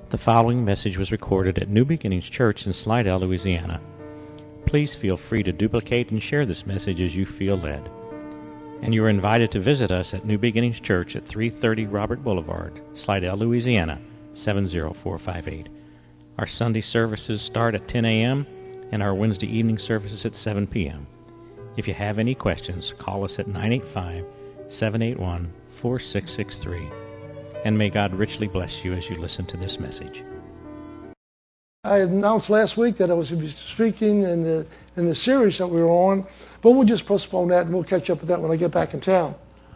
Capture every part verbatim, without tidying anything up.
The following message was recorded at New Beginnings Church in Slidell, Louisiana. Please feel free to duplicate and share this message as you feel led. And you are invited to visit us at New Beginnings Church at three thirty Robert Boulevard, Slidell, Louisiana, seven zero four five eight. Our Sunday services start at ten a.m. and our Wednesday evening services at seven p.m. If you have any questions, call us at nine eight five, seven eight one, four six six three. And may God richly bless you as you listen to this message. I announced last week that I was speaking in the in the series that we were on, but we'll just postpone that and we'll catch up with that when I get back in town.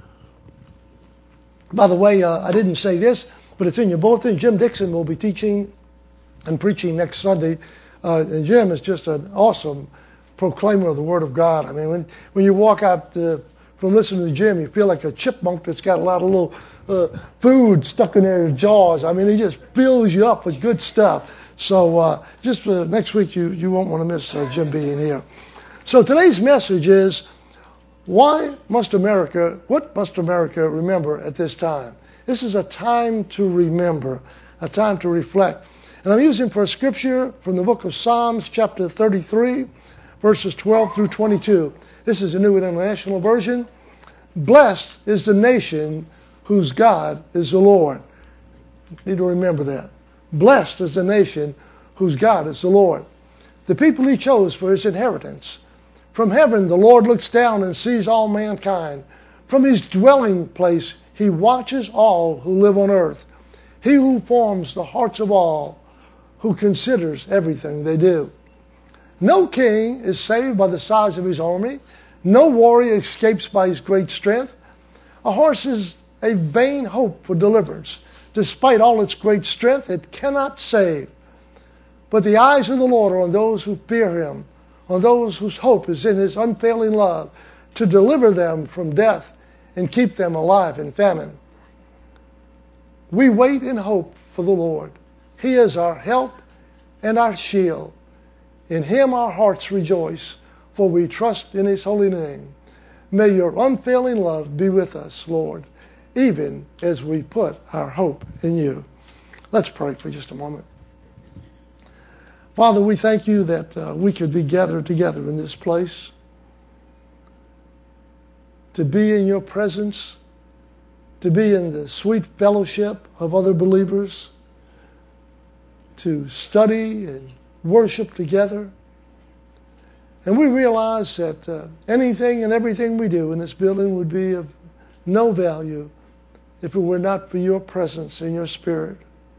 By the way, uh, I didn't say this, but it's in your bulletin. Jim Dixon will be teaching and preaching next Sunday. Uh, and Jim is just an awesome proclaimer of the Word of God. I mean, when, when you walk out uh, from listening to Jim, you feel like a chipmunk that's got a lot of little uh, food stuck in their jaws. I mean, he just fills you up with good stuff. So uh, just uh, next week, you, you won't want to miss uh, Jim being here. So today's message is, why must America, what must America remember at this time? This is a time to remember, a time to reflect. And I'm using for a scripture from the book of Psalms, chapter thirty-three, verses twelve through twenty-two. This is a New International Version. Blessed is the nation whose God is the Lord. You need to remember that. Blessed is the nation whose God is the Lord, the people he chose for his inheritance. From heaven the Lord looks down and sees all mankind. From his dwelling place he watches all who live on earth. He who forms the hearts of all, who considers everything they do. No king is saved by the size of his army. No warrior escapes by his great strength. A horse is a vain hope for deliverance. Despite all its great strength, it cannot save. But the eyes of the Lord are on those who fear him, on those whose hope is in his unfailing love, to deliver them from death and keep them alive in famine. We wait in hope for the Lord. He is our help and our shield. In him our hearts rejoice, for we trust in his holy name. May your unfailing love be with us, Lord, even as we put our hope in you. Let's pray for just a moment. Father, we thank you that uh, we could be gathered together in this place, to be in your presence, to be in the sweet fellowship of other believers, to study and worship together. And we realize that uh, anything and everything we do in this building would be of no value if it were not for your presence and your Spirit.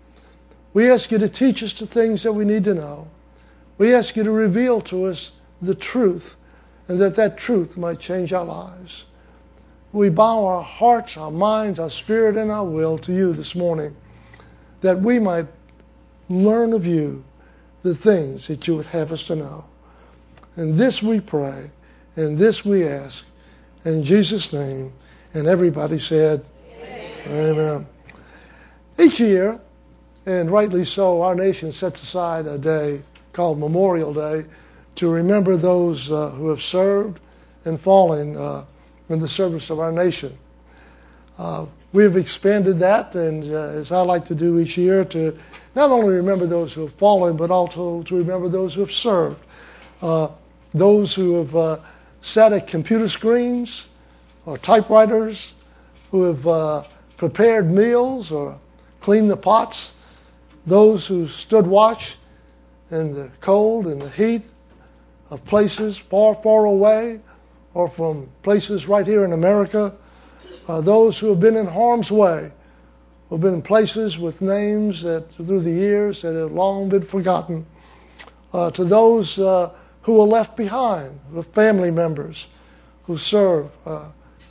We ask you to teach us the things that we need to know. We ask you to reveal to us the truth, and that that truth might change our lives. We bow our hearts, our minds, our spirit, and our will to you this morning, that we might learn of you the things that you would have us to know. And this we pray, and this we ask, in Jesus' name. And everybody said, Amen. Amen. Each year, and rightly so, our nation sets aside a day called Memorial Day to remember those uh, who have served and fallen uh, in the service of our nation. Uh, we have expanded that, and uh, as I like to do each year, to not only remember those who have fallen, but also to remember those who have served. Uh, those who have uh, sat at computer screens or typewriters, who have uh, prepared meals or cleaned the pots, those who stood watch in the cold and the heat of places far, far away, or from places right here in America, uh, those who have been in harm's way, who have been in places with names that through the years that have long been forgotten, uh, to those uh, who were left behind, the family members who serve. Uh,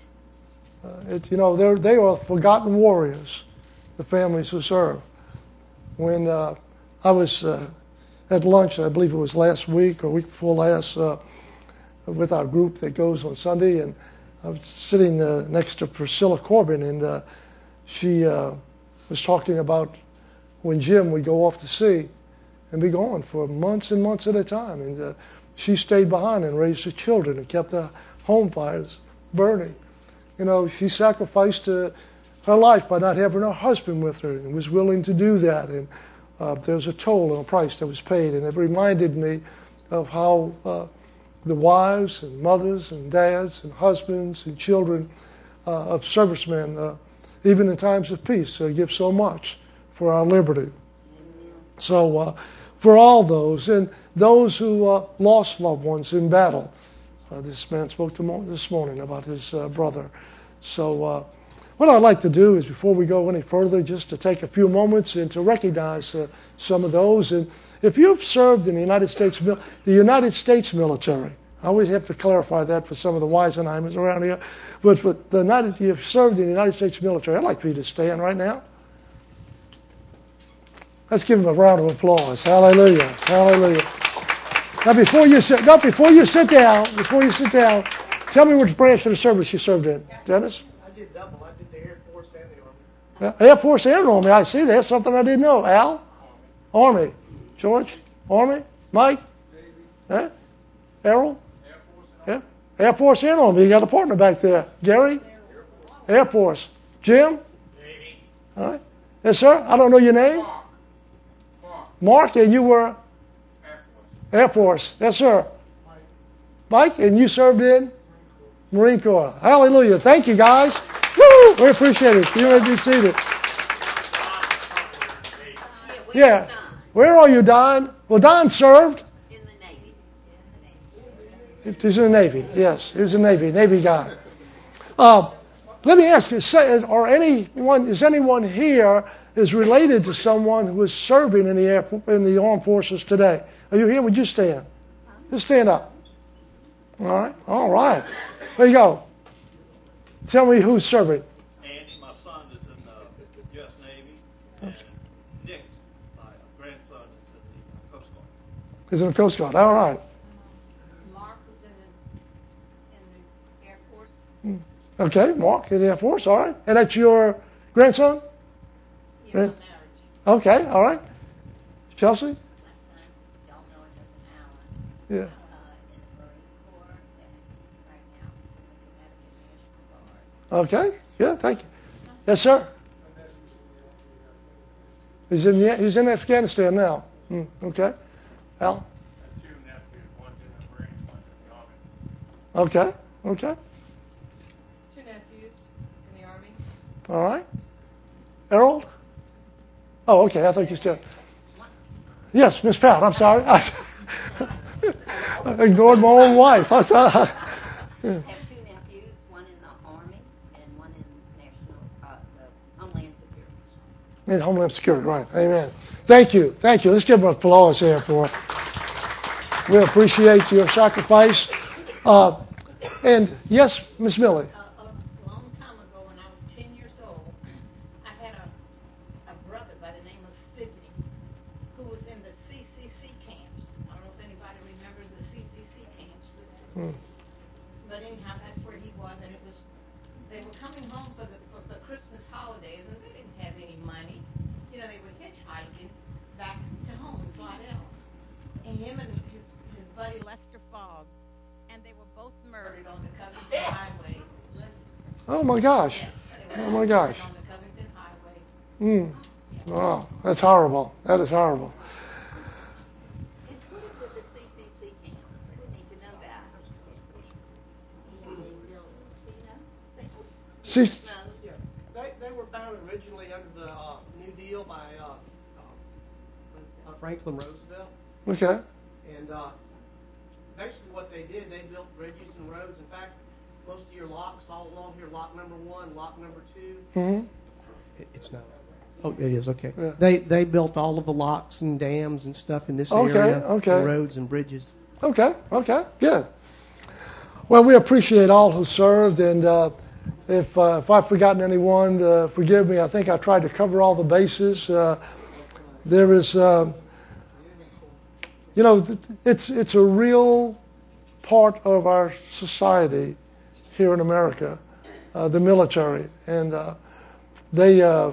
uh, it, you know, they're, they are forgotten warriors, the families who serve. When uh, I was uh, at lunch, I believe it was last week or week before last, uh, with our group that goes on Sunday, and I was sitting uh, next to Priscilla Corbin, and uh, she uh, was talking about when Jim would go off to sea and be gone for months and months at a time. And uh, she stayed behind and raised the children and kept the home fires burning. You know, she sacrificed uh, her life by not having her husband with her, and was willing to do that. And uh, there's a toll and a price that was paid. And it reminded me of how uh, the wives and mothers and dads and husbands and children uh, of servicemen, uh, even in times of peace, uh, give so much for our liberty. So uh, for all those, and those who uh, lost loved ones in battle. Uh, this man spoke to mo- this morning about his uh, brother. So uh, what I'd like to do is, before we go any further, just to take a few moments and to recognize uh, some of those. And if you've served in the United States, the United States military, I always have to clarify that for some of the Weisenheimers around here, but for the United, you've served in the United States military, I'd like for you to stand right now. Let's give him a round of applause. Hallelujah. Hallelujah. Now, before you sit, no, before you sit down, before you sit down, tell me which branch of the service you served in, Dennis. I did double. I did the Air Force and the Army. Uh, Air Force and Army. I see. That's something I didn't know. Al, Army. Army. George, Army. Mike, Navy. Huh? Errol, Air Force. Yeah. Air Force and Army. You got a partner back there. Gary, Air Force. Air Force. Jim, Navy. All right. Yes, sir. I don't know your name. Mark. Mark. Mark, and you were. Air Force. Yes, sir. Mike. Mike, and you served in? Marine Corps. Hallelujah. Thank you, guys. Woo! We appreciate it. You may be seated. Yeah. Where are you, Don? Well, Don served. In the Navy. He's in the Navy. Yes, he was a Navy, Navy guy. Uh, let me ask you, are anyone, is anyone here is related to someone who is serving in the Air, in the armed forces today? Are you here? Would you stand? Just stand up. All right. All right. There you go. Tell me who's serving. Andy, my son, is in the U S Navy. And Nick, my grandson, is in the Coast Guard. He's in the Coast Guard. All right. Mark was in the, in the Air Force. Okay. Mark in the Air Force. All right. And that's your grandson? He was Right. marriage. Okay. All right. Chelsea? Yeah. Uh, in the Marine Corps, and right now he's in the Connecticut National Guard. Okay. Yeah. Thank you. Yes, sir. He's in the, he's in Afghanistan now. Hmm. Okay. Al. Two nephews, one in the Marines, one in the Army. Okay. Okay. Two nephews in the Army. All right. Errol. Oh, okay. I thought you said. Yes, Miss Pat. I'm sorry. I ignored my own wife. I saw. I have two nephews, one in the Army and one in National uh, the Homeland Security. In Homeland Security, right. Amen. Thank you. Thank you. Let's give them applause here for. We appreciate your sacrifice. Uh, and yes, Miss Millie. Uh, a long time ago, when I was ten years old, I had a, a brother by the name of Sidney who was in the C C C camps. I don't know if anybody remembers the C C C camps. Hmm. But anyhow, that's where he was, and it was. They were coming home for the for the Christmas holidays, and they didn't have any money. You know, they were hitchhiking back to home in Slidell. And him and his his buddy Lester Fogg, and they were both murdered on the Covington Highway. Oh my gosh. Yes, they were Oh my gosh. on the Covington Highway. Hmm. Oh, that's horrible. That is horrible. And who did the C C C camps? We need to know that. Do you know? See, No. Yeah, they, they were founded originally under the uh, New Deal by uh, uh, Franklin Roosevelt. okay. And uh, basically what they did, they built bridges and roads. In fact, most of your locks all along here, lock number one, lock number two. Mm-hmm. It, it's not. Oh, it is, okay. Yeah. They they built all of the locks and dams and stuff in this Okay, area. okay. And roads and bridges. Okay, okay, good. Well, we appreciate all who served, and uh, if uh, if I've forgotten anyone, uh, forgive me. I think I tried to cover all the bases. Uh, there is, uh, you know, it's it's a real part of our society here in America, uh, the military, and uh, they uh,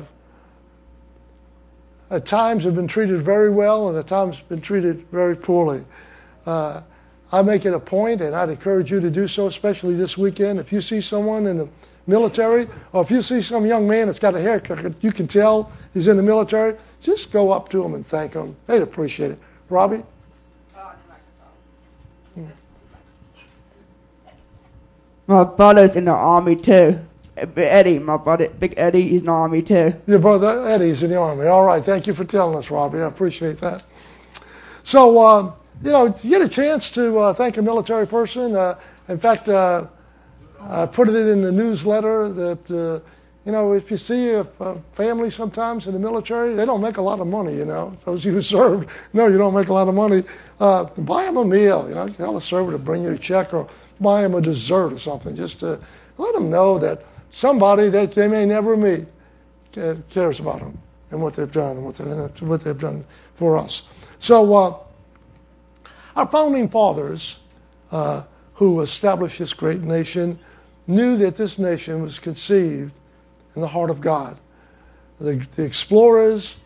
at times have been treated very well, and at times been treated very poorly. Uh, I make it a point, and I'd encourage you to do so, especially this weekend. If you see someone in the military, or if you see some young man that's got a haircut, you can tell he's in the military, just go up to them and thank them. They'd appreciate it. Robbie? My brother's in the army too. Eddie, my brother, Big Eddie, he's in the army too. Your brother Eddie's in the army. All right. Thank you for telling us, Robbie. I appreciate that. So, uh, you know, to get a chance to uh, thank a military person, uh, in fact, uh, I put it in the newsletter that, uh, you know, if you see a, a family sometimes in the military, they don't make a lot of money, you know. Those of you who served, no, you don't make a lot of money. Uh, buy them a meal, you know. Tell the server to bring you a check or buy them a dessert or something. Just to let them know that somebody that they may never meet cares about them and what they've done and what, they, what they've done for us. So uh, our founding fathers uh, who established this great nation knew that this nation was conceived in the heart of God. The, the explorers,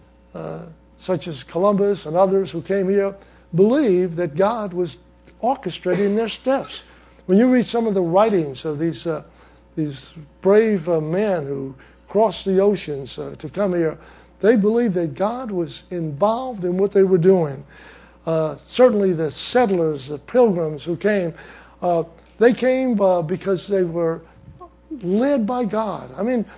uh, such as Columbus and others who came here, believed that God was orchestrating their steps. When you read some of the writings of these uh, these brave uh, men who crossed the oceans uh, to come here, they believed that God was involved in what they were doing. Uh, certainly the settlers, the pilgrims who came, uh, they came uh, because they were led by God. I mean,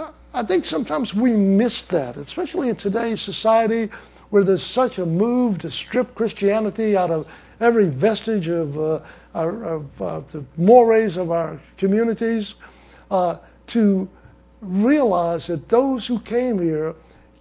I think sometimes we miss that, especially in today's society where there's such a move to strip Christianity out of every vestige of, uh, our, of uh, the mores of our communities, uh, to realize that those who came here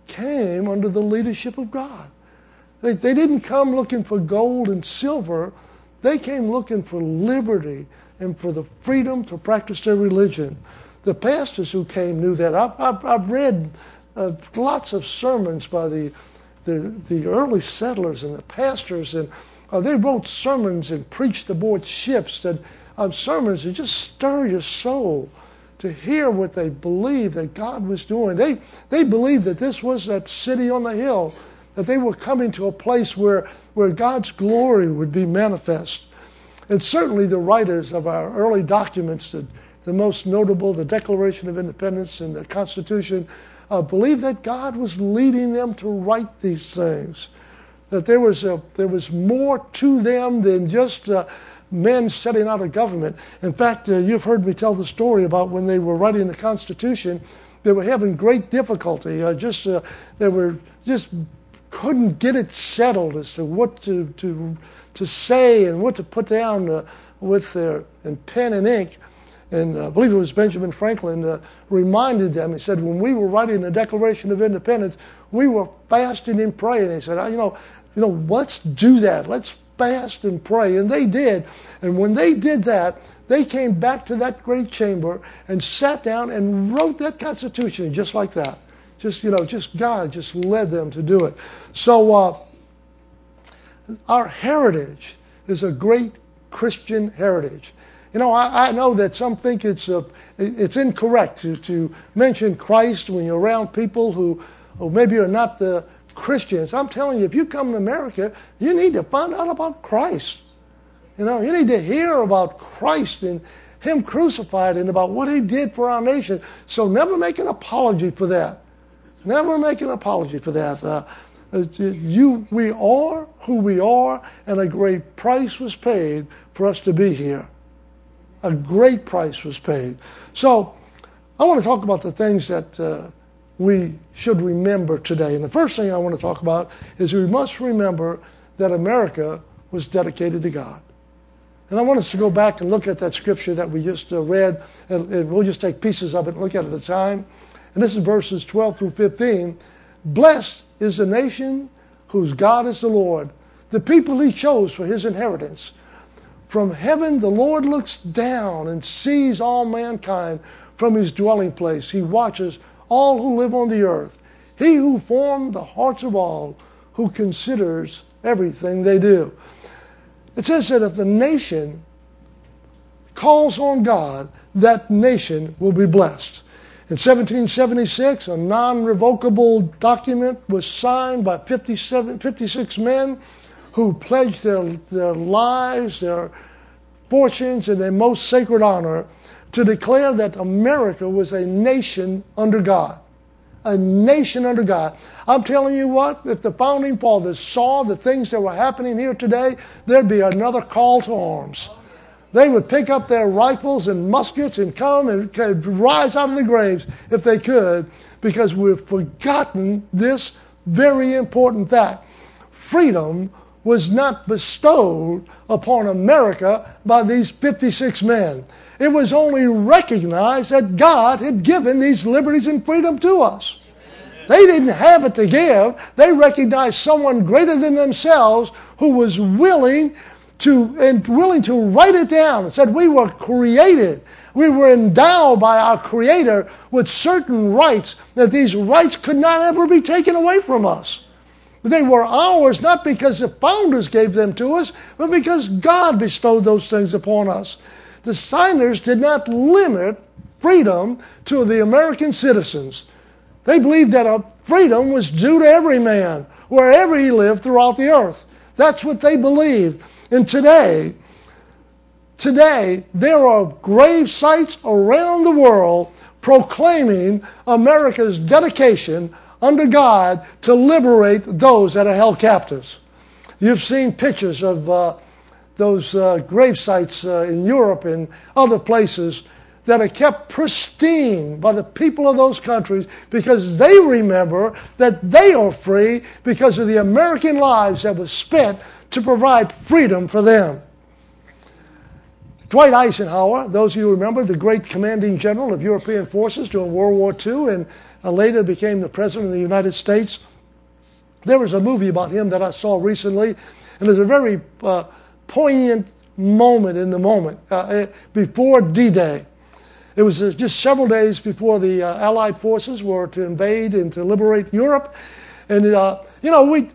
came under the leadership of God. They, they didn't come looking for gold and silver. They came looking for liberty and for the freedom to practice their religion. The pastors who came knew that. I've, I've, I've read uh, lots of sermons by the, the, the early settlers and the pastors, and uh, they wrote sermons and preached aboard ships, that uh, sermons that just stir your soul to hear what they believed that God was doing. They, they believed that this was that city on the hill, that they were coming to a place where, where God's glory would be manifest. And certainly the writers of our early documents, the, the most notable, the Declaration of Independence and the Constitution, uh, believed that God was leading them to write these things, that there was, a, there was more to them than just uh, men setting out a government. In fact, uh, you've heard me tell the story about when they were writing the Constitution, they were having great difficulty. Uh, just uh, they were just couldn't get it settled as to what to to to say and what to put down uh, with their in pen and ink. And uh, I believe it was Benjamin Franklin uh, reminded them. He said, when we were writing the Declaration of Independence, we were fasting and praying. He said, you know, you know, let's do that. Let's fast and pray. And they did. And when they did that, they came back to that great chamber and sat down and wrote that Constitution just like that. Just, you know, just God just led them to do it. So uh, our heritage is a great Christian heritage. You know, I, I know that some think it's uh, it's incorrect to, to mention Christ when you're around people who, who maybe are not the Christians. I'm telling you, if you come to America, you need to find out about Christ. You know, you need to hear about Christ and Him crucified and about what He did for our nation. So never make an apology for that. Never make an apology for that. Uh, you, we are who we are, and a great price was paid for us to be here. A great price was paid. So I want to talk about the things that uh, we should remember today. And the first thing I want to talk about is we must remember that America was dedicated to God. And I want us to go back and look at that scripture that we just uh, read, and, and we'll just take pieces of it and look at it at a time. And this is verses twelve through fifteen. Blessed is the nation whose God is the Lord, the people He chose for His inheritance. From heaven the Lord looks down and sees all mankind from His dwelling place. He watches all who live on the earth. He who formed the hearts of all, who considers everything they do. It says that if the nation calls on God, that nation will be blessed. In seventeen seventy-six, a non-revocable document was signed by fifty-seven, fifty-six men who pledged their, their lives, their fortunes, and their most sacred honor to declare that America was a nation under God. a nation under God. I'm telling you what, if the Founding Fathers saw the things that were happening here today, there'd be another call to arms. They would pick up their rifles and muskets and come and could rise out of the graves if they could, because we've forgotten this very important fact. Freedom was not bestowed upon America by these fifty-six men. It was only recognized that God had given these liberties and freedom to us. They didn't have it to give. They recognized someone greater than themselves who was willing to and willing to write it down and said we were created. We were endowed by our Creator with certain rights, that these rights could not ever be taken away from us. They were ours not because the founders gave them to us, but because God bestowed those things upon us. The signers did not limit freedom to the American citizens. They believed that a freedom was due to every man, wherever he lived throughout the earth. That's what they believed. And today, today, there are grave sites around the world proclaiming America's dedication under God to liberate those that are held captives. You've seen pictures of uh, those uh, grave sites uh, in Europe and other places that are kept pristine by the people of those countries because they remember that they are free because of the American lives that was spent to provide freedom for them. Dwight Eisenhower, those of you who remember, the great commanding general of European forces during World War Two and uh, later became the President of the United States. There was a movie about him that I saw recently, and there's a very uh, poignant moment in the moment uh, before D-Day. It was uh, just several days before the uh, Allied forces were to invade and to liberate Europe. And, uh, you know, we,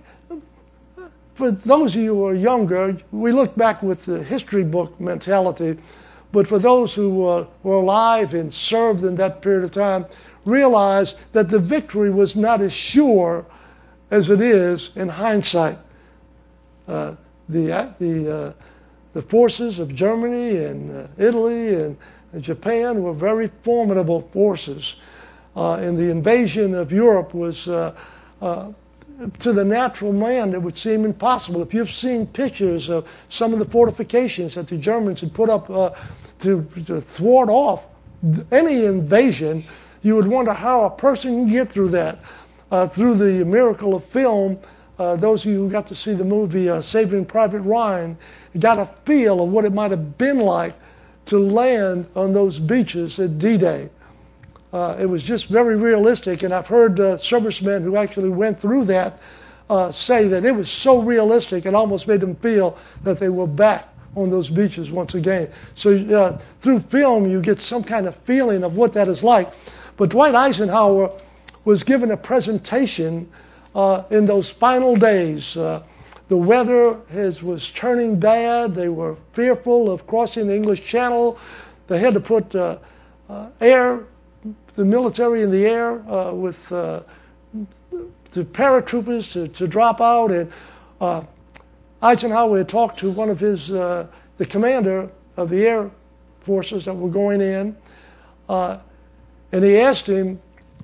for those of you who are younger, we look back with the history book mentality. But for those who uh, were alive and served in that period of time, realize that the victory was not as sure as it is in hindsight. Uh, the, the, uh, the forces of Germany and uh, Italy and Japan were very formidable forces, uh, and the invasion of Europe was, uh, uh, to the natural man, it would seem impossible. If you've seen pictures of some of the fortifications that the Germans had put up uh, to, to thwart off any invasion, you would wonder how a person can get through that. Uh, through the miracle of film, uh, those of you who got to see the movie uh, Saving Private Ryan got a feel of what it might have been like to land on those beaches at D-Day. Uh, it was just very realistic, and I've heard uh, servicemen who actually went through that uh, say that it was so realistic it almost made them feel that they were back on those beaches once again. So uh, through film you get some kind of feeling of what that is like. But Dwight Eisenhower was given a presentation uh, in those final days. Uh, The weather has, was turning bad. They were fearful of crossing the English Channel. They had to put uh, uh, air, the military in the air uh, with uh, the paratroopers to, to drop out. And uh, Eisenhower had talked to one of his, uh, the commander of the air forces that were going in, uh, and he asked him,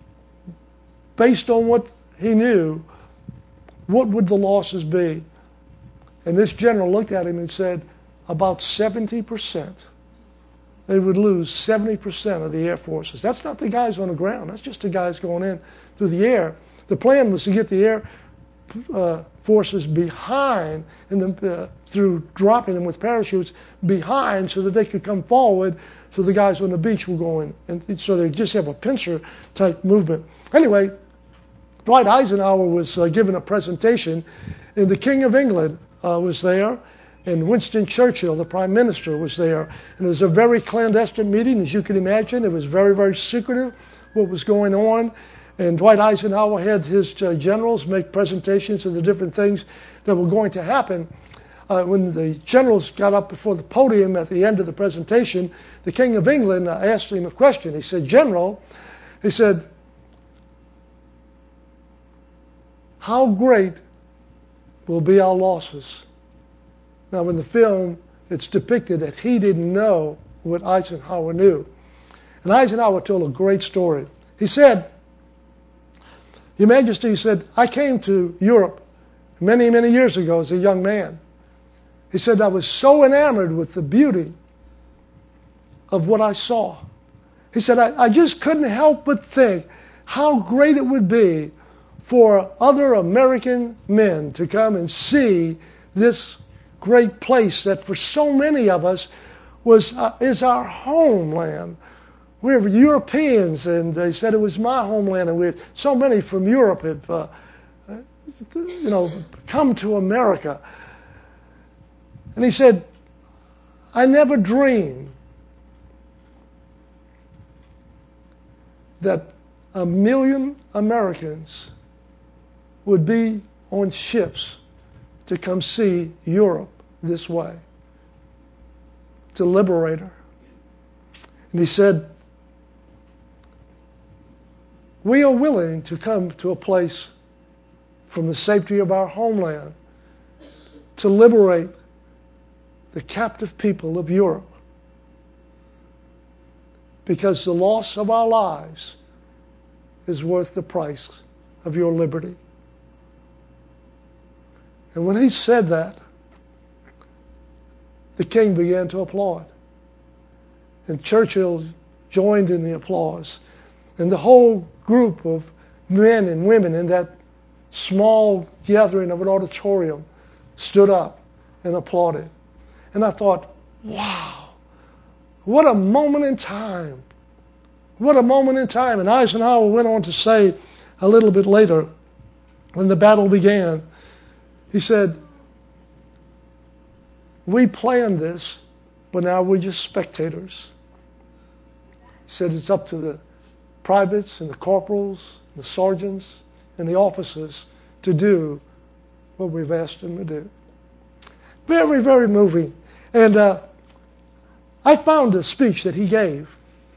based on what he knew, what would the losses be? And this general looked at him and said, about seventy percent. They would lose seventy percent of the air forces. That's not the guys on the ground. That's just the guys going in through the air. The plan was to get the air uh, forces behind, in the, uh, through dropping them with parachutes behind so that they could come forward so the guys on the beach were going. And so they just have a pincer type movement. Anyway, Dwight Eisenhower was uh, given a presentation, and the King of England uh, was there, and Winston Churchill, the Prime Minister, was there. And it was a very clandestine meeting, as you can imagine. It was very, very secretive what was going on. And Dwight Eisenhower had his uh, generals make presentations of the different things that were going to happen. Uh, when the generals got up before the podium at the end of the presentation, the King of England uh, asked him a question. He said, General, he said, how great will be our losses? Now, in the film, it's depicted that he didn't know what Eisenhower knew. And Eisenhower told a great story. He said, Your Majesty, he said, I came to Europe many, many years ago as a young man. He said, I was so enamored with the beauty of what I saw. He said, I, I just couldn't help but think how great it would be for other American men to come and see this great place that for so many of us was uh, is our homeland. We're Europeans, and they said it was my homeland, and we so many from Europe have, uh, you know, come to America. And he said, I never dreamed that a million Americans would be on ships to come see Europe this way, to liberate her. And he said, we are willing to come to a place from the safety of our homeland to liberate the captive people of Europe, because the loss of our lives is worth the price of your liberty. And when he said that, the king began to applaud. And Churchill joined in the applause. And the whole group of men and women in that small gathering of an auditorium stood up and applauded. And I thought, wow, what a moment in time. What a moment in time. And Eisenhower went on to say a little bit later, when the battle began, he said, we planned this, but now we're just spectators. He said it's up to the privates and the corporals, the sergeants, and the officers to do what we've asked them to do. Very, very moving. And uh, I found a speech that he gave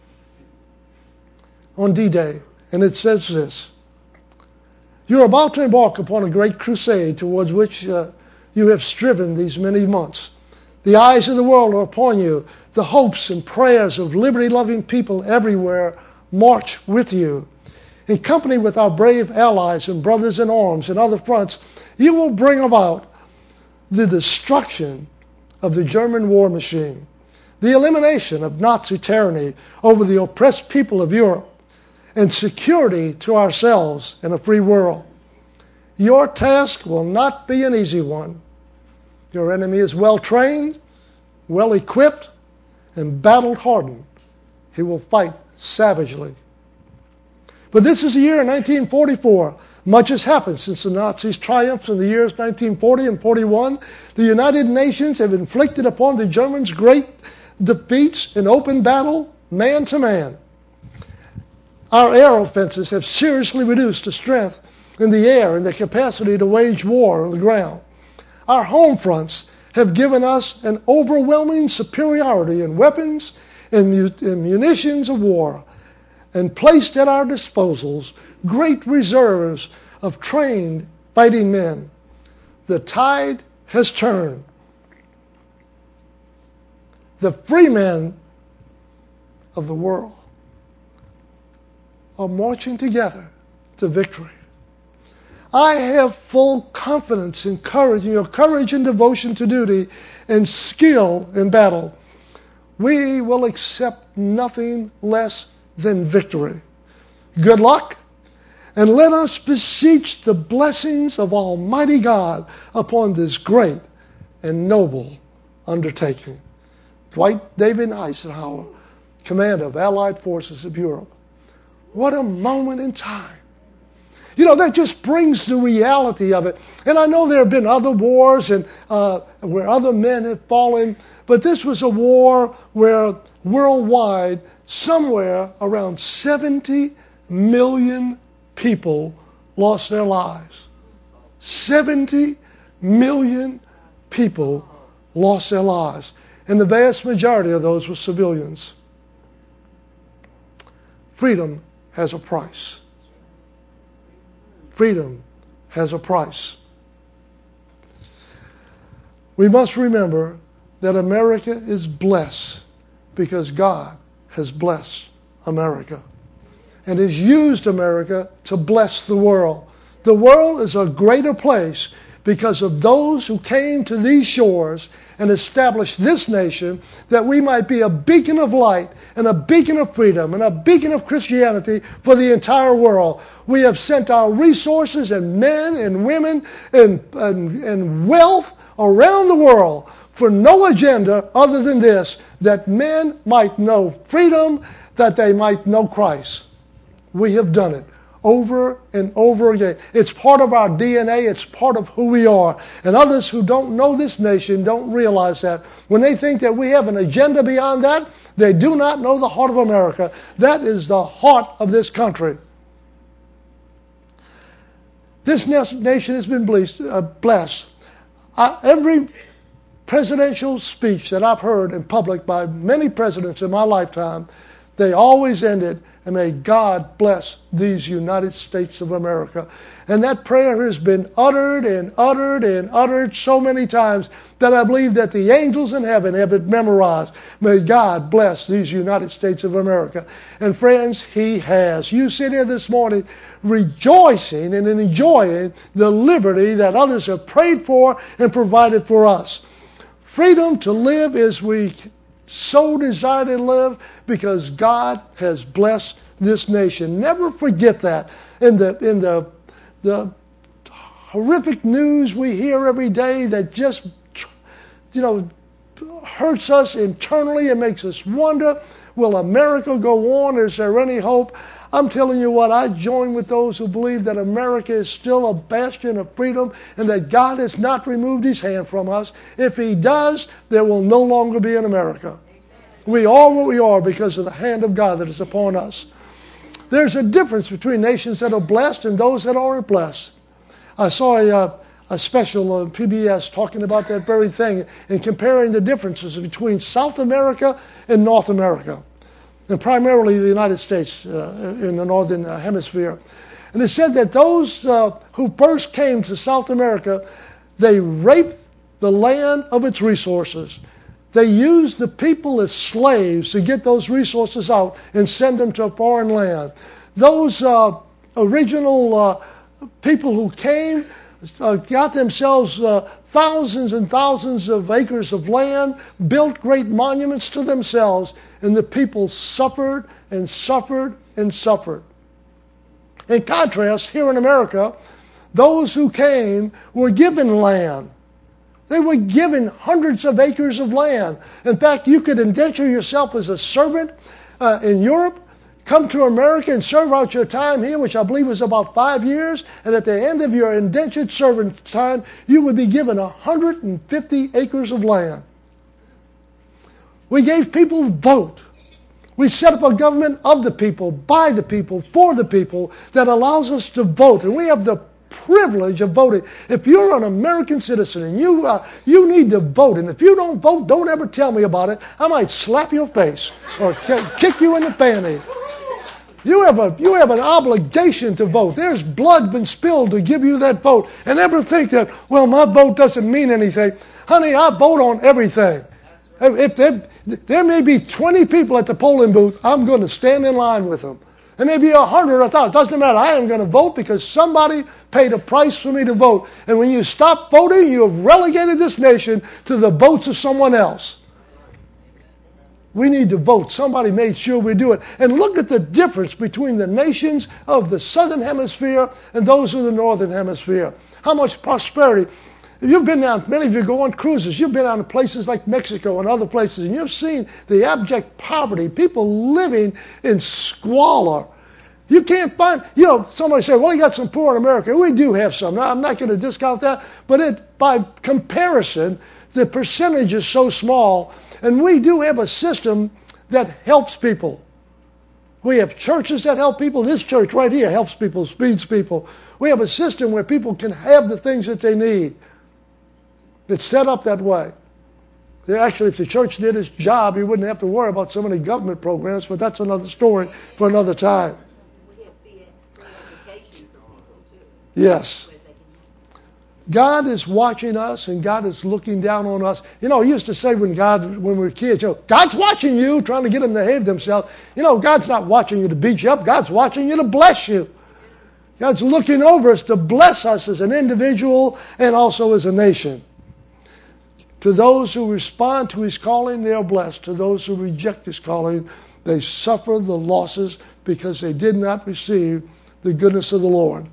on D-Day, and it says this: you're about to embark upon a great crusade towards which uh, you have striven these many months. The eyes of the world are upon you. The hopes and prayers of liberty-loving people everywhere march with you. In company with our brave allies and brothers in arms and other fronts, you will bring about the destruction of the German war machine, the elimination of Nazi tyranny over the oppressed people of Europe, and security to ourselves and a free world. Your task will not be an easy one. Your enemy is well trained, well equipped, and battle hardened. He will fight savagely. But this is the year nineteen forty-four. Much has happened since the Nazis' triumphs in the years nineteen forty and forty-one. The United Nations have inflicted upon the Germans great defeats in open battle, man to man. Our air offenses have seriously reduced the strength in the air and the capacity to wage war on the ground. Our home fronts have given us an overwhelming superiority in weapons and munitions of war, and placed at our disposals great reserves of trained fighting men. The tide has turned. The free men of the world are marching together to victory. I have full confidence in courage, in your courage and devotion to duty and skill in battle. We will accept nothing less than victory. Good luck, and let us beseech the blessings of Almighty God upon this great and noble undertaking. Dwight David Eisenhower, Commander of Allied Forces of Europe. What a moment in time. You know, that just brings the reality of it. And I know there have been other wars and uh, where other men have fallen, but this was a war where worldwide, somewhere around seventy million people lost their lives. seventy million people lost their lives. And the vast majority of those were civilians. Freedom has a price. Freedom has a price. We must remember that America is blessed because God has blessed America. and has used America to bless the world. The world is a greater place because of those who came to these shores and established this nation, that we might be a beacon of light and a beacon of freedom and a beacon of Christianity for the entire world. We have sent our resources and men and women and, and, and wealth around the world for no agenda other than this, that men might know freedom, that they might know Christ. We have done it over and over again. It's part of our D N A. It's part of who we are. And others who don't know this nation don't realize that. When they think that we have an agenda beyond that, they do not know the heart of America. That is the heart of this country. This nation has been blessed. Uh, blessed. Uh, every presidential speech that I've heard in public by many presidents in my lifetime, they always ended, and may God bless these United States of America. And that prayer has been uttered and uttered and uttered so many times that I believe that the angels in heaven have it memorized. May God bless these United States of America. And friends, He has. You sit here this morning rejoicing and enjoying the liberty that others have prayed for and provided for us. Freedom to live as we so desire to live, because God has blessed this nation. Never forget that. In the in the the horrific news we hear every day that just, you know, hurts us internally and makes us wonder, will America go on? Is there any hope? I'm telling you what, I join with those who believe that America is still a bastion of freedom and that God has not removed His hand from us. If He does, there will no longer be an America. We are what we are because of the hand of God that is upon us. There's a difference between nations that are blessed and those that aren't blessed. I saw a, uh, a special on P B S talking about that very thing and comparing the differences between South America and North America, and primarily the United States uh, in the Northern uh, Hemisphere. And it said that those uh, who first came to South America, they raped the land of its resources. They used the people as slaves to get those resources out and send them to a foreign land. Those uh, original uh, people who came uh, got themselves uh, thousands and thousands of acres of land, built great monuments to themselves, and the people suffered and suffered and suffered. In contrast, here in America, those who came were given land. They were given hundreds of acres of land. In fact, you could indenture yourself as a servant uh, in Europe, come to America and serve out your time here, which I believe was about five years, and at the end of your indentured servant time, you would be given one hundred fifty acres of land. We gave people vote. We set up a government of the people, by the people, for the people, that allows us to vote. And we have the privilege of voting. If you're an American citizen and you uh, you need to vote, and if you don't vote, don't ever tell me about it. I might slap your face or k- kick you in the panty. You have a you have an obligation to vote. There's blood been spilled to give you that vote, and never think that, well, my vote doesn't mean anything. Honey, I vote on everything. If there, there may be twenty people at the polling booth, I'm going to stand in line with them. There may be a hundred, a thousand. Doesn't matter. I am going to vote because somebody paid a price for me to vote. And when you stop voting, you have relegated this nation to the votes of someone else. We need to vote. Somebody made sure we do it. And look at the difference between the nations of the Southern Hemisphere and those of the Northern Hemisphere. How much prosperity. If you've been down, many of you go on cruises, you've been down to places like Mexico and other places, and you've seen the abject poverty, people living in squalor. You can't find, you know, somebody said, well, you got some poor in America. We do have some. Now, I'm not going to discount that, but it, by comparison, the percentage is so small, and we do have a system that helps people. We have churches that help people. This church right here helps people, feeds people. We have a system where people can have the things that they need. It's set up that way. Actually, if the church did its job, you wouldn't have to worry about so many government programs, but that's another story for another time. We have free education for people, too. Yes. God is watching us, and God is looking down on us. You know, he used to say when God, when we were kids, you know, God's watching you, trying to get them to behave themselves. You know, God's not watching you to beat you up. God's watching you to bless you. God's looking over us to bless us as an individual and also as a nation. To those who respond to his calling, they are blessed. To those who reject his calling, they suffer the losses because they did not receive the goodness of the Lord.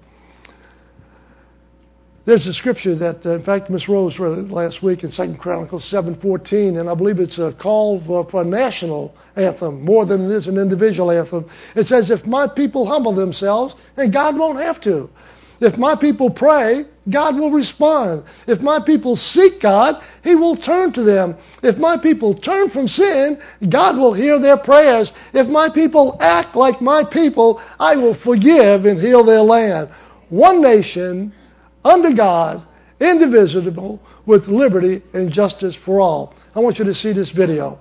There's a scripture that, uh, in fact, Miss Rose read it last week in Second Chronicles seven fourteen, and I believe it's a call for, for a national anthem more than it is an individual anthem. It says, if my people humble themselves, then God won't have to. If my people pray, God will respond. If my people seek God, he will turn to them. If my people turn from sin, God will hear their prayers. If my people act like my people, I will forgive and heal their land. One nation, under God, indivisible, with liberty and justice for all. I want you to see this video.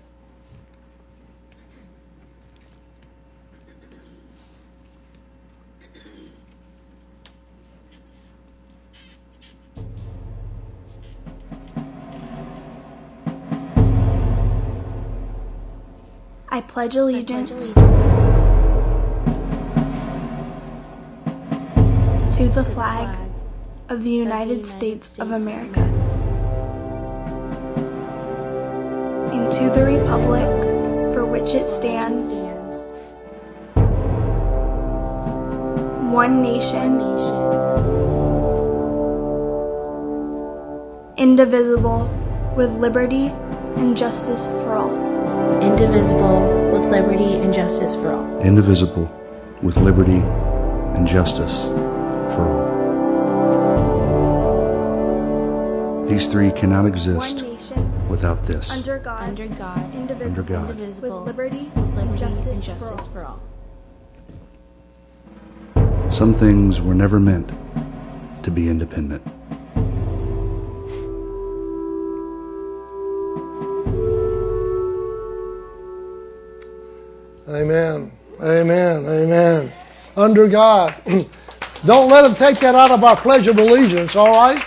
I pledge allegiance to the flag of the United States of America and to the republic for which it stands, one nation, indivisible, with liberty and justice for all. Indivisible, with liberty and justice for all. Indivisible, with liberty and justice for all. These three cannot exist One nation, without this. under God, Under God, indivisible, Under God. indivisible, with liberty, with liberty and justice, and justice for all. for all. Some things were never meant to be independent. Amen. Amen. Amen. Under God. Don't let them take that out of our Pledge of Allegiance, all right?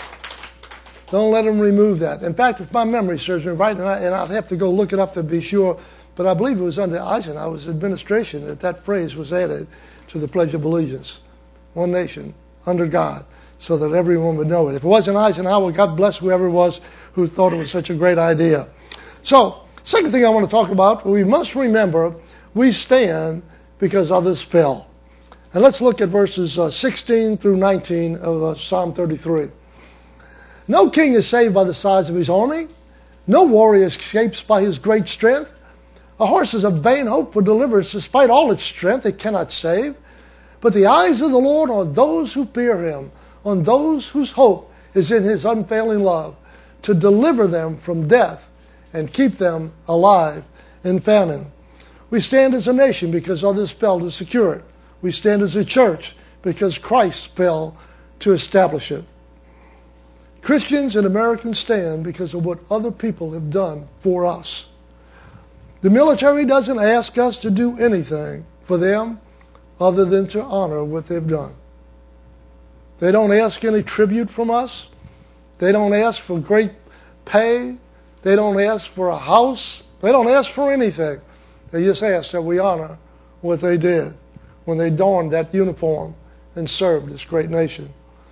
Don't let them remove that. In fact, if my memory serves me right, and, I, and I'll have to go look it up to be sure, but I believe it was under Eisenhower's administration that that phrase was added to the Pledge of Allegiance. One nation, under God, so that everyone would know it. If it wasn't Eisenhower, God bless whoever it was who thought it was such a great idea. So, second thing I want to talk about, we must remember we stand because others fell. And let's look at verses uh, sixteen through nineteen of uh, Psalm thirty-three. No king is saved by the size of his army. No warrior escapes by his great strength. A horse is a vain hope for deliverance. Despite all its strength, it cannot save. But the eyes of the Lord are on those who fear him, on those whose hope is in his unfailing love, to deliver them from death and keep them alive in famine. We stand as a nation because others fell to secure it. We stand as a church because Christ fell to establish it. Christians and Americans stand because of what other people have done for us. The military doesn't ask us to do anything for them other than to honor what they've done. They don't ask any tribute from us. They don't ask for great pay. They don't ask for a house. They don't ask for anything. They just ask that we honor what they did when they donned that uniform and served this great nation.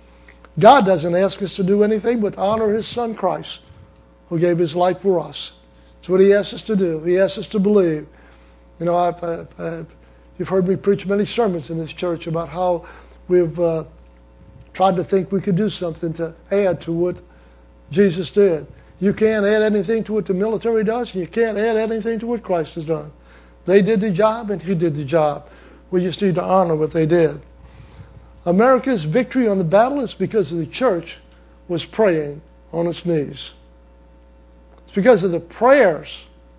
God doesn't ask us to do anything but honor his son Christ, who gave his life for us. That's what he asks us to do. He asks us to believe. You know, I've, I've, I've, you've heard me preach many sermons in this church about how we've uh, tried to think we could do something to add to what Jesus did. You can't add anything to what the military does, and you can't add anything to what Christ has done. They did the job, and he did the job. We just need to honor what they did. America's victory on the battle is because the church was praying on its knees. It's because of the prayers.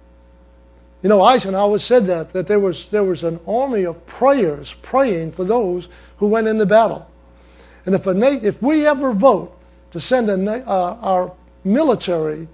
You know, Eisenhower said that, that there was, there was an army of prayers praying for those who went into battle. And if, a, if we ever vote to send a, uh, our military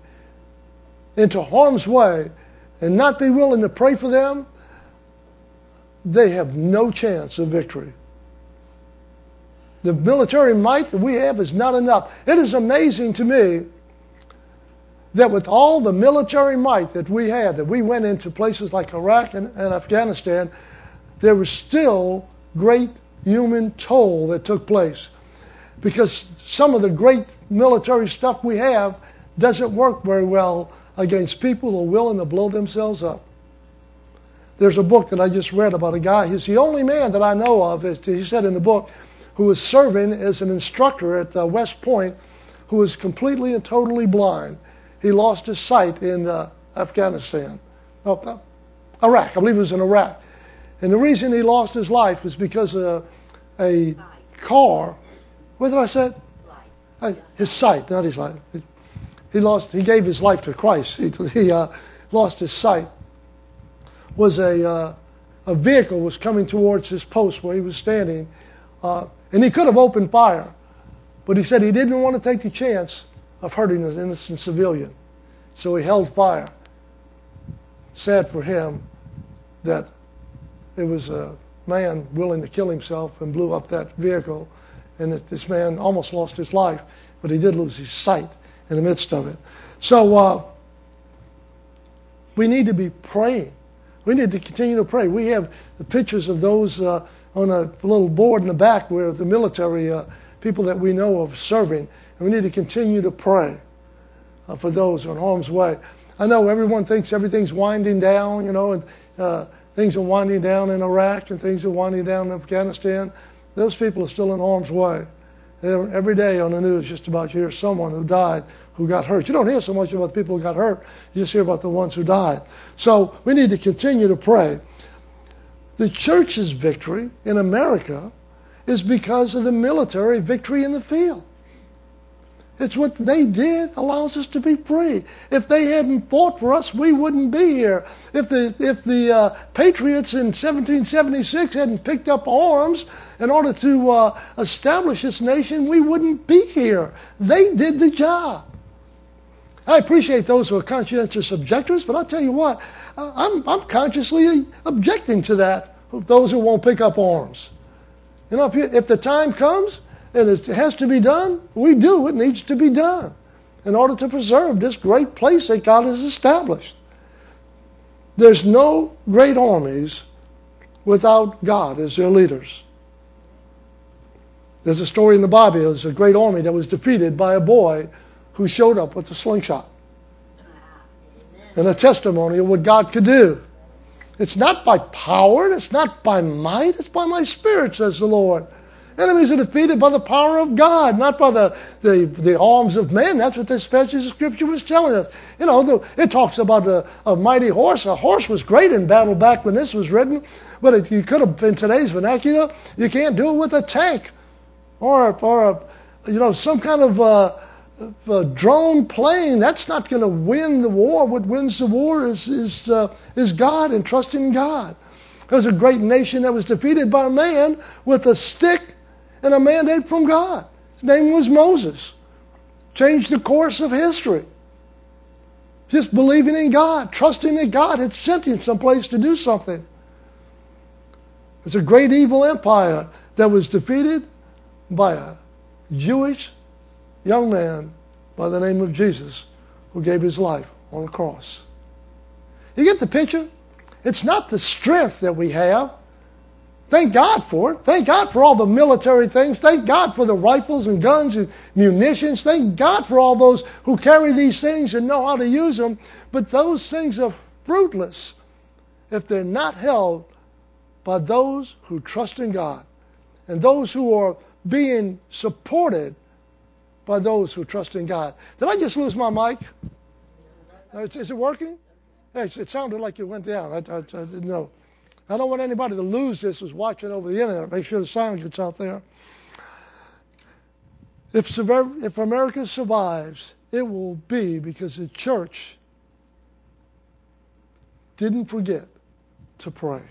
into harm's way and not be willing to pray for them, they have no chance of victory. the military might that we have is not enough. It is amazing to me that with all the military might that we had, that we went into places like Iraq and, and Afghanistan, there was still great human toll that took place. Because some of the great military stuff we have doesn't work very well against people who are willing to blow themselves up. There's a book that I just read about a guy. He's the only man that I know of, as he said in the book, who was serving as an instructor at uh, West Point, who was completely and totally blind. He lost his sight in uh, Afghanistan. Oh, uh, Iraq. I believe it was in Iraq. And the reason he lost his life was because uh, a car, what did I say? Uh, his sight, not his life. He lost. He gave his life to Christ. He, he uh, lost his sight. Was a uh, a vehicle was coming towards his post where he was standing, uh, and he could have opened fire, but he said he didn't want to take the chance of hurting an innocent civilian, so he held fire. Sad for him that it was a man willing to kill himself and blew up that vehicle, and that this man almost lost his life, but he did lose his sight in the midst of it. So uh, we need to be praying. We need to continue to pray. We have the pictures of those uh, on a little board in the back where the military uh, people that we know of serving. And we need to continue to pray uh, for those in harm's way. I know everyone thinks everything's winding down, you know, and uh, things are winding down in Iraq and things are winding down in Afghanistan. Those people are still in harm's way. They're, every day on the news, just about you hear someone who died, who got hurt. You don't hear so much about the people who got hurt. You just hear about the ones who died. So we need to continue to pray. The church's victory in America is because of the military victory in the field. It's what they did allows us to be free. If they hadn't fought for us, we wouldn't be here. If the if the uh, Patriots in seventeen seventy-six hadn't picked up arms in order to uh, establish this nation, we wouldn't be here. They did the job. I appreciate those who are conscientious objectors, but I'll tell you what, I'm, I'm consciously objecting to that, those who won't pick up arms. You know, if, you, if the time comes and it has to be done, we do what needs to be done in order to preserve this great place that God has established. There's no great armies without God as their leaders. There's a story in the Bible. There's a great army that was defeated by a boy who showed up with a slingshot and a testimony of what God could do. It's not by power, it's not by might, it's by my spirit, says the Lord. Enemies are defeated by the power of God, not by the, the, the arms of men. That's what this passage of Scripture was telling us. You know, the, it talks about a, a mighty horse. A horse was great in battle back when this was written, but it, you could have, in today's vernacular, you can't do it with a tank or, or a, you know, some kind of uh, a drone plane. That's not going to win the war. What wins the war is is uh, is God and trusting God. There's a great nation that was defeated by a man with a stick and a mandate from God. His name was Moses. Changed the course of history. Just believing in God, trusting that God had sent him someplace to do something. It's a great evil empire that was defeated by a Jewish young man by the name of Jesus who gave his life on the cross. You get the picture? It's not the strength that we have. Thank God for it. Thank God for all the military things. Thank God for the rifles and guns and munitions. Thank God for all those who carry these things and know how to use them. But those things are fruitless if they're not held by those who trust in God and those who are being supported by those who trust in God. Did I just lose my mic? Is, is it working? It, it sounded like it went down. I, I, I didn't know. I don't want anybody to lose this who's watching over the internet. Make sure the sound gets out there. If, if America survives, it will be because the church didn't forget to pray.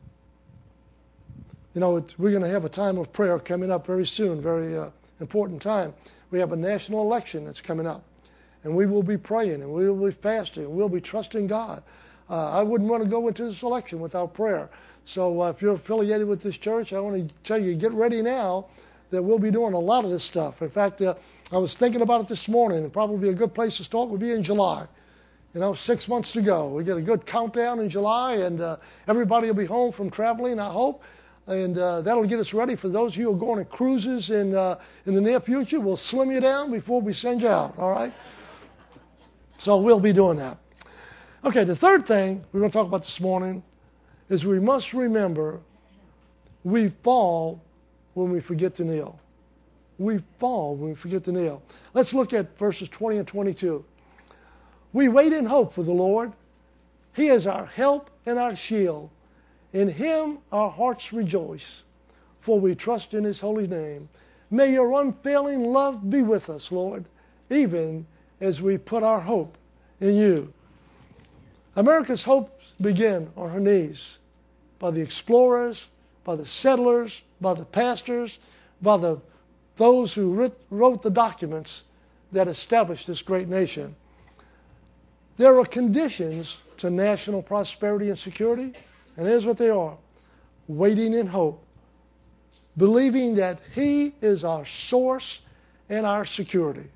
You know, it, we're going to have a time of prayer coming up very soon, very uh, important time. We have a national election that's coming up, and we will be praying, and we will be fasting, and we'll be trusting God. Uh, I wouldn't want to go into this election without prayer. So uh, if you're affiliated with this church, I want to tell you, get ready now that we'll be doing a lot of this stuff. In fact, uh, I was thinking about it this morning, and probably a good place to start would be in July. You know, six months to go. We get a good countdown in July, and uh, everybody will be home from traveling, I hope. And uh, that'll get us ready for those of you who are going on cruises in, uh, in the near future. We'll slim you down before we send you out, all right? So we'll be doing that. Okay, the third thing we're going to talk about this morning is we must remember we fall when we forget to kneel. We fall when we forget to kneel. Let's look at verses twenty and twenty-two. We wait in hope for the Lord. He is our help and our shield. In Him our hearts rejoice, for we trust in His holy name. May your unfailing love be with us, Lord, even as we put our hope in you. America's hopes begin on her knees by the explorers, by the settlers, by the pastors, by the those who writ, wrote the documents that established this great nation. There are conditions to national prosperity and security, and here's what they are. Waiting in hope, believing that He is our source and our security.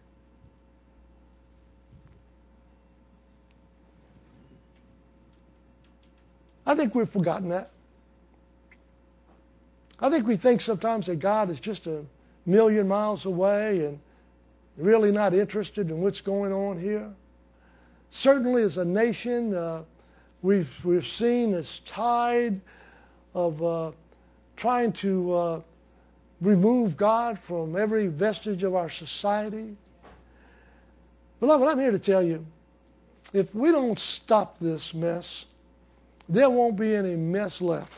I think we've forgotten that. I think we think sometimes that God is just a million miles away and really not interested in what's going on here. Certainly as a nation, uh, we've, we've seen this tide of uh, trying to uh, remove God from every vestige of our society. Beloved, I'm here to tell you, if we don't stop this mess, there won't be any mess left.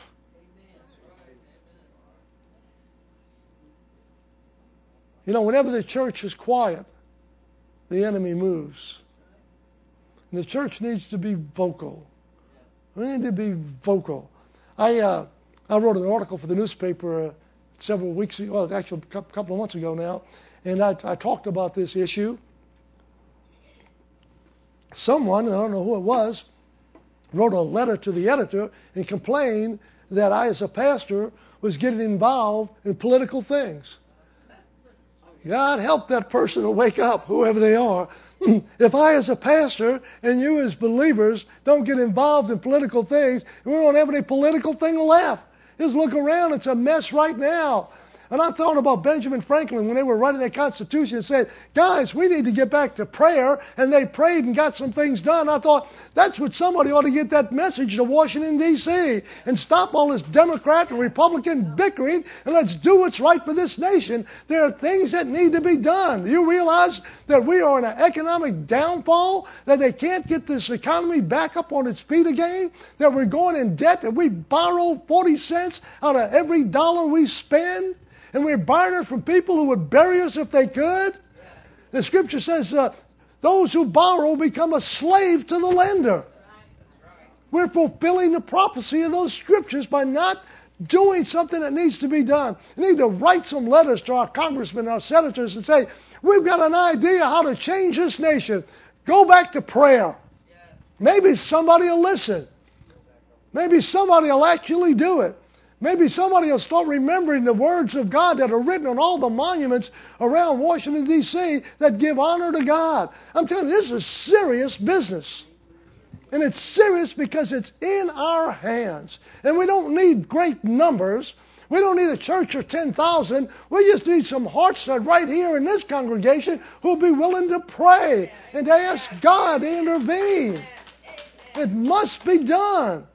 You know, whenever the church is quiet, the enemy moves. And the church needs to be vocal. We need to be vocal. I uh, I wrote an article for the newspaper uh, several weeks ago, well, actually a couple of months ago now, and I, I talked about this issue. Someone, I don't know who it was, wrote a letter to the editor and complained that I, as a pastor, was getting involved in political things. God help that person to wake up, whoever they are. If I, as a pastor, and you as believers, don't get involved in political things, we don't have any political thing left. Just look around, it's a mess right now. And I thought about Benjamin Franklin when they were writing that Constitution and said, guys, we need to get back to prayer. And they prayed and got some things done. I thought, that's what somebody ought to get that message to Washington, D C and stop all this Democrat and Republican bickering and let's do what's right for this nation. There are things that need to be done. Do you realize that we are in an economic downfall, that they can't get this economy back up on its feet again, that we're going in debt, that we borrow forty cents out of every dollar we spend? And we're borrowing it from people who would bury us if they could. The scripture says uh, those who borrow become a slave to the lender. We're fulfilling the prophecy of those scriptures by not doing something that needs to be done. We need to write some letters to our congressmen, our senators, and say, we've got an idea how to change this nation. Go back to prayer. Maybe somebody will listen. Maybe somebody will actually do it. Maybe somebody will start remembering the words of God that are written on all the monuments around Washington, D C that give honor to God. I'm telling you, this is serious business. And it's serious because it's in our hands. And we don't need great numbers. We don't need a church of ten thousand. We just need some hearts that right here in this congregation who'll be willing to pray and to ask God to intervene. It must be done.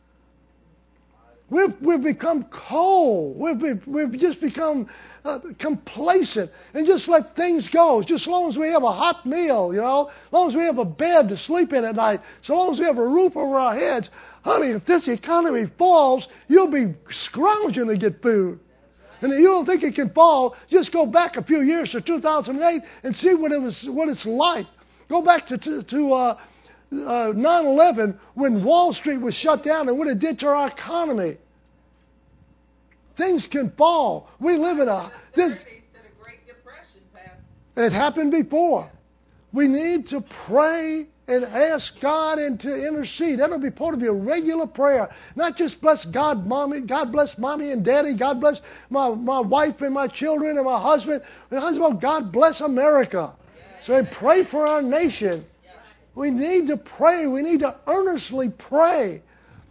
We've, we've become cold. We've, we've just become uh, complacent and just let things go. Just as long as we have a hot meal, you know, as long as we have a bed to sleep in at night, so long as we have a roof over our heads. Honey, if this economy falls, you'll be scrounging to get food. And if you don't think it can fall, just go back a few years to two thousand eight and see what it was, what it's like. Go back to, to, to uh, Uh, nine eleven when Wall Street was shut down and what it did to our economy. Things can fall. We live in a... This, it happened before. We need to pray and ask God and to intercede. That'll be part of your regular prayer. Not just bless God, mommy, God bless mommy and daddy, God bless my, my wife and my children and my husband. And husband, God bless America. So I pray for our nation. We need to pray. We need to earnestly pray.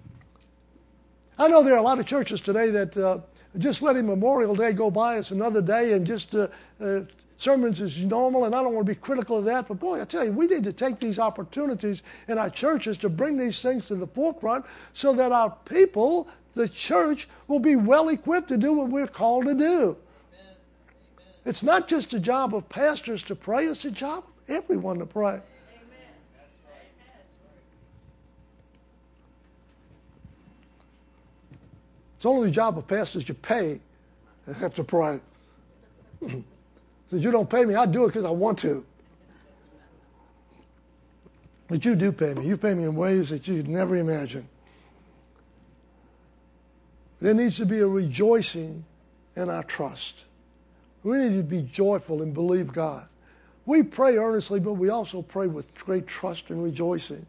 I know there are a lot of churches today that uh, just letting Memorial Day go by as another day and just uh, uh, sermons is normal, and I don't want to be critical of that, but boy, I tell you, we need to take these opportunities in our churches to bring these things to the forefront so that our people, the church, will be well equipped to do what we're called to do. Amen. It's not just a job of pastors to pray, it's a job of everyone to pray. Amen. It's only the job of pastors you pay and have to pray. Says, you don't pay me, I do it because I want to. But you do pay me. You pay me in ways that you'd never imagine. There needs to be a rejoicing in our trust. We need to be joyful and believe God. We pray earnestly, but we also pray with great trust and rejoicing.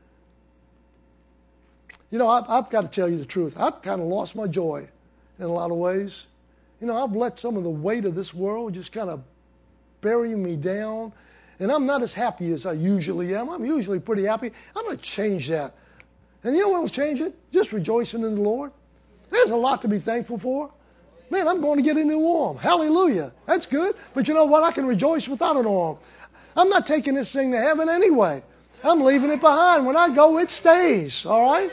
You know, I've, I've got to tell you the truth. I've kind of lost my joy in a lot of ways. You know, I've let some of the weight of this world just kind of bury me down. And I'm not as happy as I usually am. I'm usually pretty happy. I'm going to change that. And you know what will change it? Just rejoicing in the Lord. There's a lot to be thankful for. Man, I'm going to get a new arm. Hallelujah. That's good. But you know what? I can rejoice without an arm. I'm not taking this thing to heaven anyway. I'm leaving it behind. When I go, it stays. All right?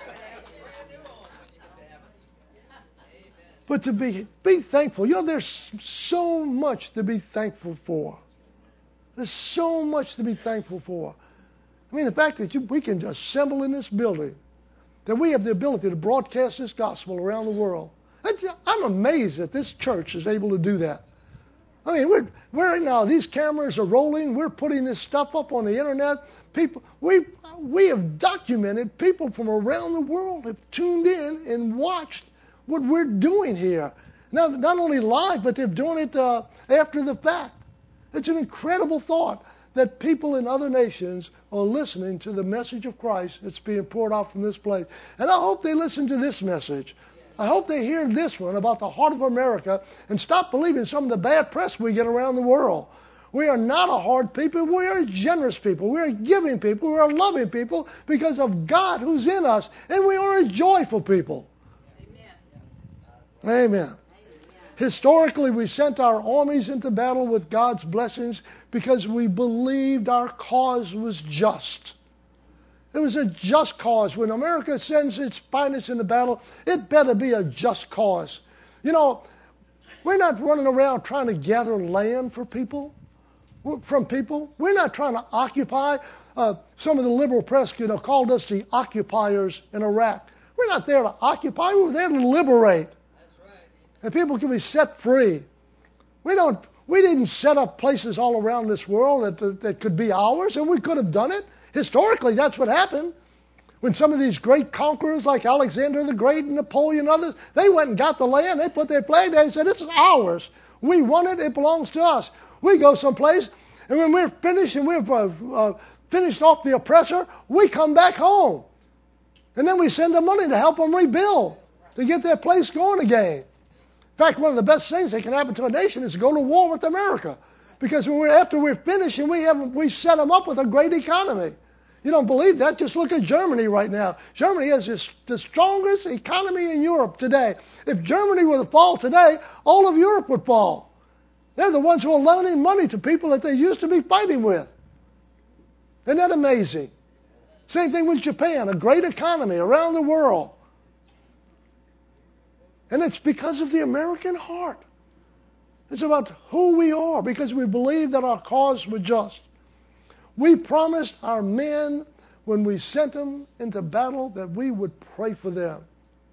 But to be, be thankful. You know, there's so much to be thankful for. There's so much to be thankful for. I mean, the fact that you, we can assemble in this building, that we have the ability to broadcast this gospel around the world. I'm amazed that this church is able to do that. I mean, we're, we're now, these cameras are rolling. We're putting this stuff up on the internet. People, we, we have documented people from around the world have tuned in and watched what we're doing here. Now, not only live, but they're doing it uh, after the fact. It's an incredible thought that people in other nations are listening to the message of Christ that's being poured out from this place. And I hope they listen to this message. I hope they hear this one about the heart of America and stop believing some of the bad press we get around the world. We are not a hard people. We are a generous people. We are a giving people. We are a loving people because of God who's in us. And we are a joyful people. Amen. Amen. Historically, we sent our armies into battle with God's blessings because we believed our cause was just. It was a just cause. When America sends its pilots into battle, it better be a just cause. You know, we're not running around trying to gather land for people, from people. We're not trying to occupy. Uh, some of the liberal press, you know, called us the occupiers in Iraq. We're not there to occupy. We're there to liberate. And people can be set free. We don't. We didn't set up places all around this world that, that, that could be ours, and we could have done it. Historically, that's what happened. When some of these great conquerors like Alexander the Great and Napoleon and others, they went and got the land, they put their flag there and said, this is ours. We won it, it belongs to us. We go someplace, and when we're finished and we've uh, uh, finished off the oppressor, we come back home. And then we send them money to help them rebuild, to get their place going again. In fact, one of the best things that can happen to a nation is to go to war with America. Because when we're, after we're finished and we have we set them up with a great economy. You don't believe that? Just look at Germany right now. Germany has this, the strongest economy in Europe today. If Germany were to fall today, all of Europe would fall. They're the ones who are loaning money to people that they used to be fighting with. Isn't that amazing? Same thing with Japan, a great economy around the world. And it's because of the American heart. It's about who we are, because we believe that our cause was just. We promised our men when we sent them into battle that we would pray for them.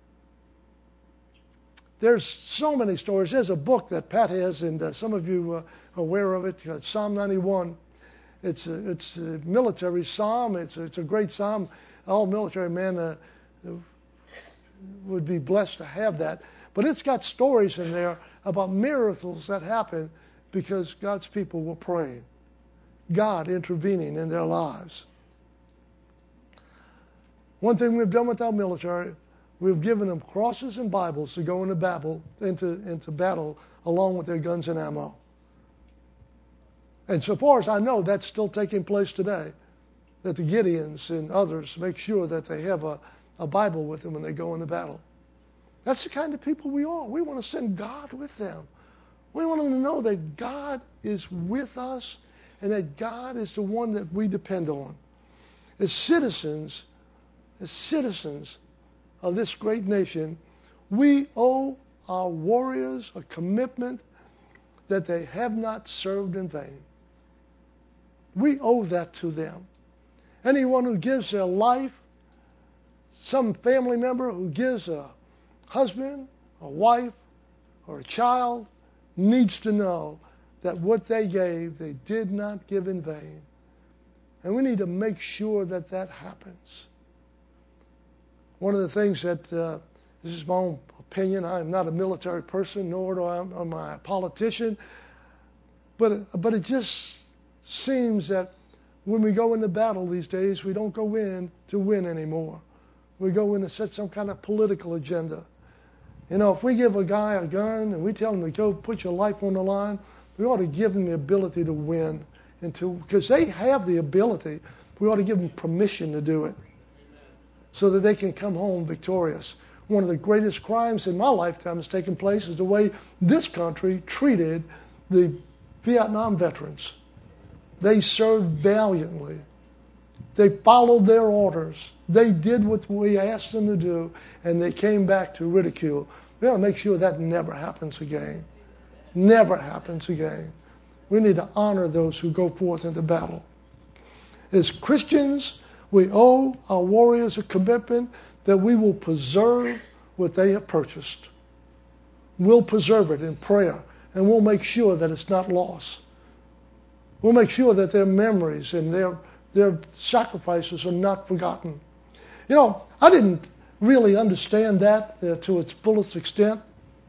There's so many stories. There's a book that Pat has, and uh, some of you uh, are aware of it, uh, Psalm ninety-one. It's a, it's a military psalm. It's a, it's a great psalm. All military men uh, would be blessed to have that. But it's got stories in there about miracles that happened because God's people were praying. God intervening in their lives. One thing we've done with our military, we've given them crosses and Bibles to go into battle, into, into battle along with their guns and ammo. And so far as I know, that's still taking place today, that the Gideons and others make sure that they have a, a Bible with them when they go into battle. That's the kind of people we are. We want to send God with them. We want them to know that God is with us and that God is the one that we depend on. As citizens, as citizens of this great nation, we owe our warriors a commitment that they have not served in vain. We owe that to them. Anyone who gives their life, some family member who gives a husband, a wife, or a child, needs to know that what they gave, they did not give in vain. And we need to make sure that that happens. One of the things that, uh, this is my own opinion, I am not a military person, nor do I, am I a politician, but, but it just seems that when we go into battle these days, we don't go in to win anymore. We go in to set some kind of political agenda. You know, if we give a guy a gun and we tell him to go put your life on the line, we ought to give them the ability to win. And to, because they have the ability, we ought to give them permission to do it so that they can come home victorious. One of the greatest crimes in my lifetime has taken place is the way this country treated the Vietnam veterans. They served valiantly. They followed their orders. They did what we asked them to do, and they came back to ridicule. We ought to make sure that never happens again. Never happens again. We need to honor those who go forth into battle. As Christians, we owe our warriors a commitment that we will preserve what they have purchased. We'll preserve it in prayer, and we'll make sure that it's not lost. We'll make sure that their memories and their, their sacrifices are not forgotten. You know, I didn't really understand that uh, to its fullest extent.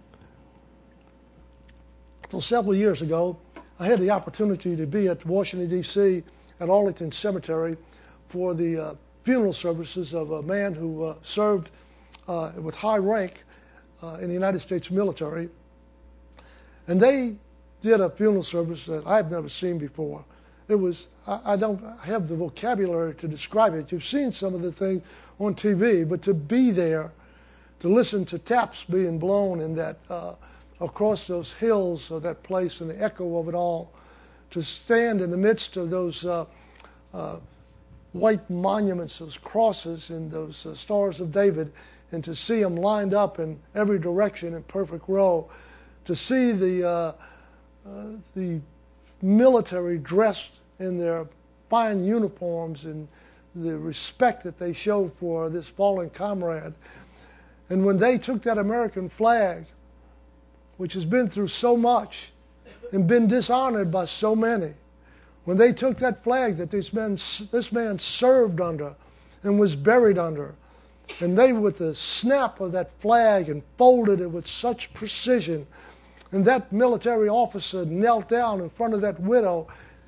Until several years ago, I had the opportunity to be at Washington, D C at Arlington Cemetery for the uh, funeral services of a man who uh, served uh, with high rank uh, in the United States military. And they did a funeral service that I've never seen before. It was, I, I don't have the vocabulary to describe it. You've seen some of the things on T V, but to be there, to listen to taps being blown in that, uh, across those hills of that place and the echo of it all, to stand in the midst of those uh, uh, white monuments, those crosses and those uh, stars of David, and to see them lined up in every direction in perfect row, to see the uh, uh, the military dressed in their fine uniforms and the respect that they showed for this fallen comrade. And when they took that American flag, which has been through so much and been dishonored by so many, when they took that flag that this man, this man served under and was buried under, and they, with the snap of that flag, and folded it with such precision, and that military officer knelt down in front of that widow,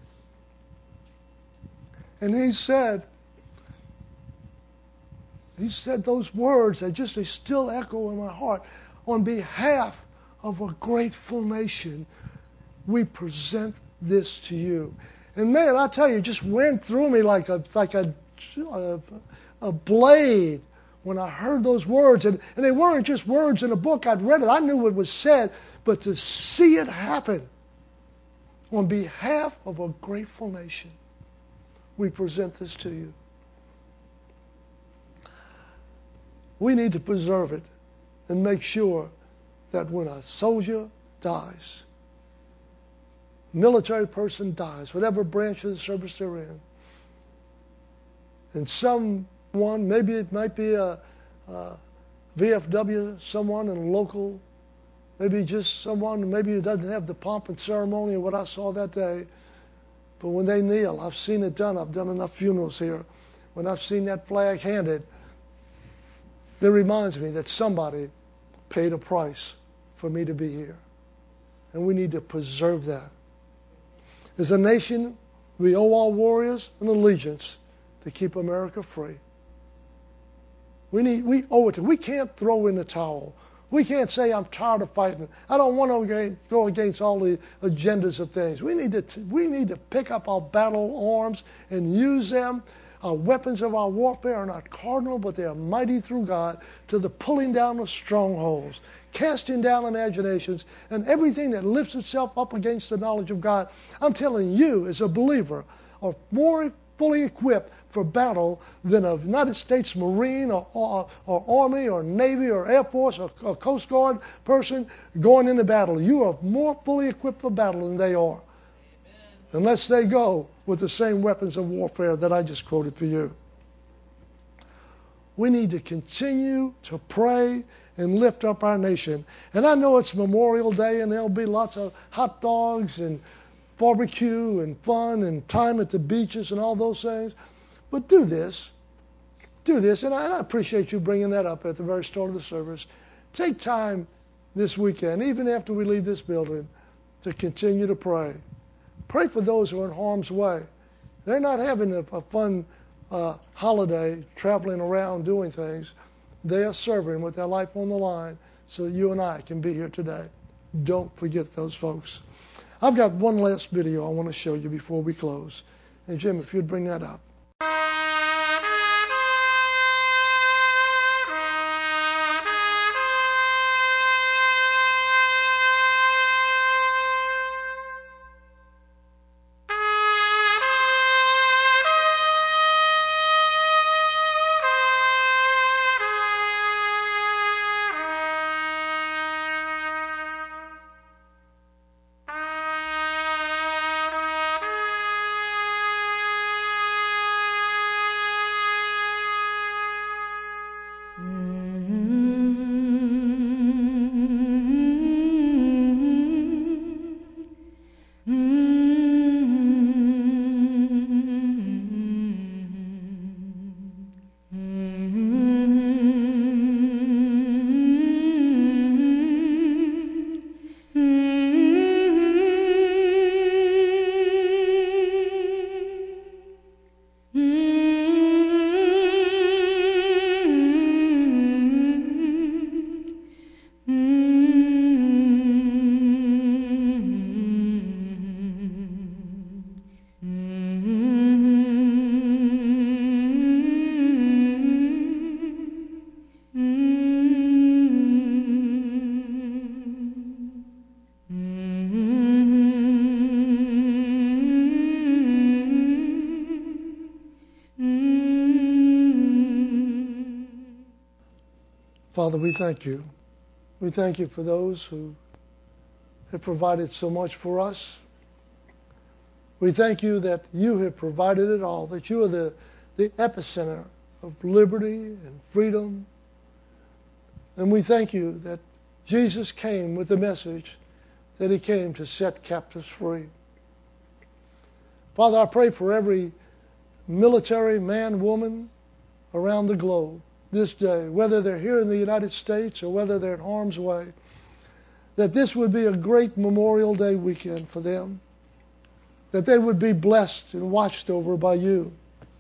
and he said, he said those words that just, they still echo in my heart. On behalf of a grateful nation, we present this to you. And man, I tell you, it just went through me like a like a a, a blade when I heard those words. And, and they weren't just words in a book. I'd read it. I knew what was said. But to see it happen on behalf of a grateful nation, we present this to you. We need to preserve it and make sure that when a soldier dies, military person dies, whatever branch of the service they're in, and someone, maybe it might be a, a V F W, someone in a local, maybe just someone, maybe it doesn't have the pomp and ceremony of what I saw that day, but when they kneel, I've seen it done. I've done enough funerals here. When I've seen that flag handed, it reminds me that somebody paid a price for me to be here. And we need to preserve that. As a nation, we owe our warriors an allegiance to keep America free. We need, we owe it to. We can't throw in the towel. We can't say, I'm tired of fighting. I don't want to go against all the agendas of things. We need to, we need to pick up our battle arms and use them. Our weapons of our warfare are not cardinal, but they are mighty through God to the pulling down of strongholds, casting down imaginations, and everything that lifts itself up against the knowledge of God. I'm telling you, as a believer, are more fully equipped for battle than a United States Marine or, or, or Army or Navy or Air Force or, or Coast Guard person going into battle. You are more fully equipped for battle than they are. Amen. Unless they go with the same weapons of warfare that I just quoted for you. We need to continue to pray and lift up our nation. And I know it's Memorial Day and there'll be lots of hot dogs and barbecue and fun and time at the beaches and all those things. But do this. Do this. And I, and I appreciate you bringing that up at the very start of the service. Take time this weekend, even after we leave this building, to continue to pray. Pray for those who are in harm's way. They're not having a, a fun uh, holiday, traveling around doing things. They are serving with their life on the line so that you and I can be here today. Don't forget those folks. I've got one last video I want to show you before we close. And Jim, if you'd bring that up. Father, we thank you. We thank you for those who have provided so much for us. We thank you that you have provided it all, that you are the, the epicenter of liberty and freedom. And we thank you that Jesus came with the message that he came to set captives free. Father, I pray for every military man, woman around the globe this day, whether they're here in the United States or whether they're in harm's way, that this would be a great Memorial Day weekend for them, that they would be blessed and watched over by you.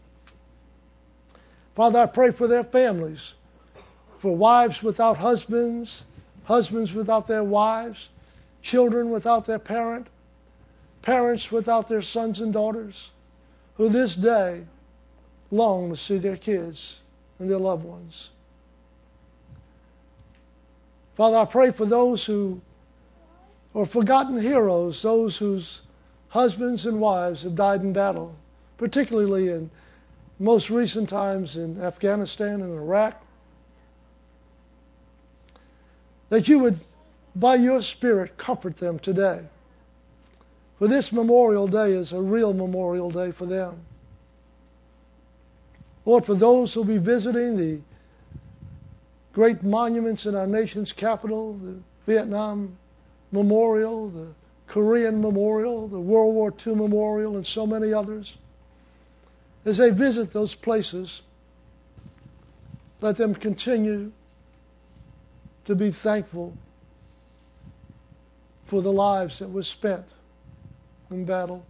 Father, I pray for their families, for wives without husbands, husbands without their wives, children without their parent, parents without their sons and daughters, who this day long to see their kids and their loved ones. Father, I pray for those who are forgotten heroes, those whose husbands and wives have died in battle, particularly in most recent times in Afghanistan and Iraq, that you would, by your Spirit, comfort them today. For this Memorial Day is a real Memorial Day for them. Lord, for those who will be visiting the great monuments in our nation's capital, the Vietnam Memorial, the Korean Memorial, the World War Two Memorial, and so many others, as they visit those places, let them continue to be thankful for the lives that were spent in battle.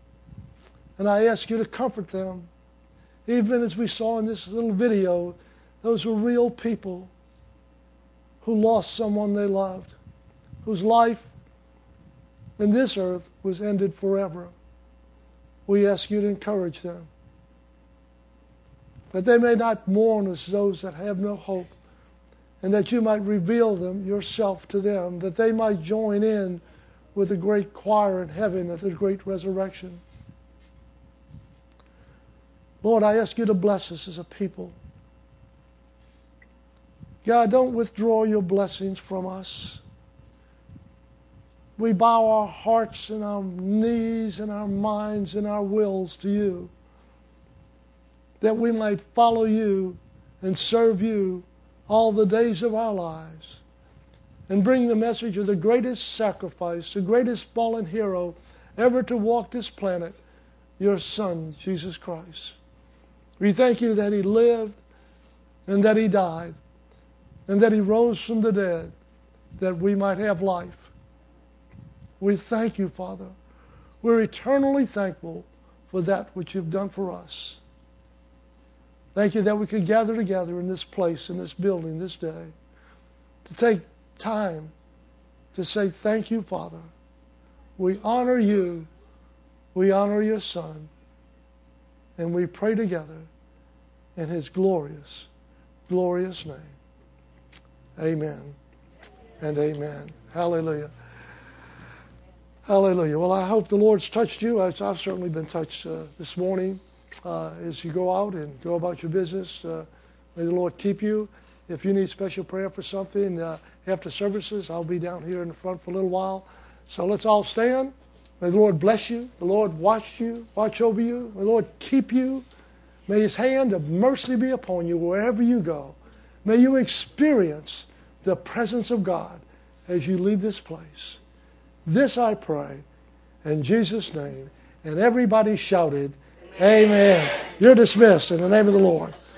And I ask you to comfort them, even as we saw in this little video, Those were real people who lost someone they loved, whose life in this earth was ended forever. We ask you to encourage them, that they may not mourn as those that have no hope, and that you might reveal them yourself to them, that they might join in with the great choir in heaven at the great resurrection. Lord, I ask you to bless us as a people. God, don't withdraw your blessings from us. We bow our hearts and our knees and our minds and our wills to you, that we might follow you and serve you all the days of our lives, and bring the message of the greatest sacrifice, the greatest fallen hero ever to walk this planet, your Son, Jesus Christ. We thank you that he lived and that he died and that he rose from the dead, that we might have life. We thank you, Father. We're eternally thankful for that which you've done for us. Thank you that we could gather together in this place, in this building, this day, to take time to say thank you, Father. We honor you. We honor your Son. And we pray together in his glorious, glorious name. Amen and amen. Hallelujah. Hallelujah. Well, I hope the Lord's touched you. I've, I've certainly been touched uh, this morning. Uh, as you go out and go about your business, uh, may the Lord keep you. If you need special prayer for something uh, after services, I'll be down here in the front for a little while. So let's all stand. May the Lord bless you. The Lord watch you, watch over you. May the Lord keep you. May his hand of mercy be upon you wherever you go. May you experience the presence of God as you leave this place. This I pray in Jesus' name. And everybody shouted, Amen. You're dismissed in the name of the Lord.